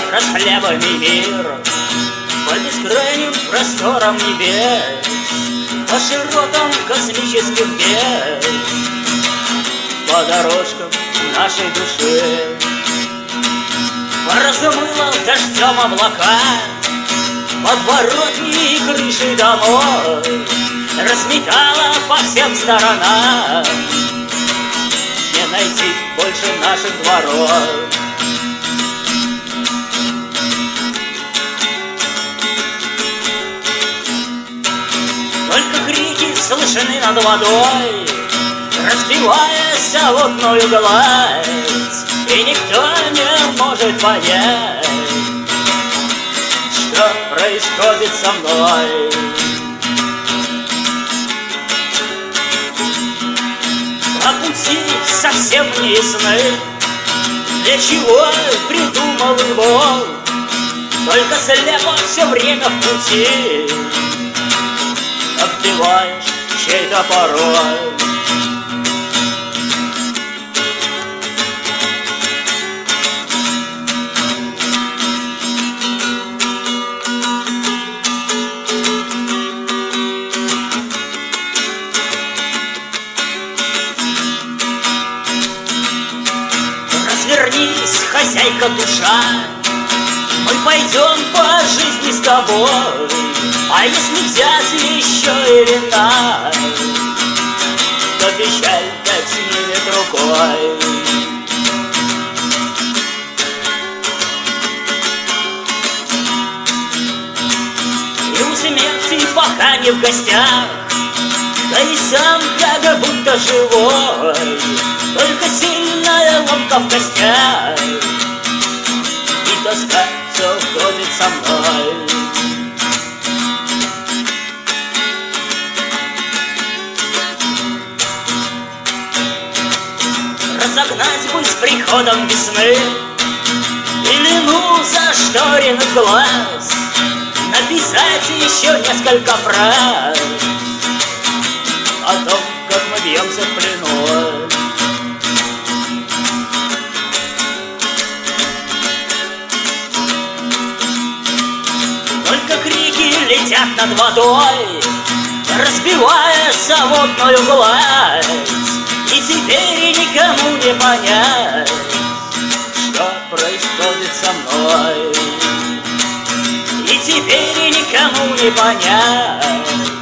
расхлябанный мир по бескрайним просторам небес, по широтам космических бед, по дорожкам нашей души. Размыло дождем облака, подворотни и крыши домов, разметала по всем сторонам. Не найти больше наших дворов. Только крики слышны над водой, разбиваясь о водную гладь, и никто не может понять, что происходит со мной. А пути совсем не ясны, для чего придумал его, только слепо все время в пути оббиваешь чей-то порой. Развернись, хозяйка душа, мы пойдем по жизни с тобой. А если взять еще и вина, то печаль так снимет рукой. И у смерти пока не в гостях, да и сам как будто живой, только сильная ломка в костях, и тоска все ходит со мной. Разогнать бы с приходом весны пелену зашторенных глаз, написать еще несколько фраз о том, как мы бьемся в плену. Только крики летят над водой, разбивая водную гладь, и теперь никому не понять, что происходит со мной. И теперь никому не понять,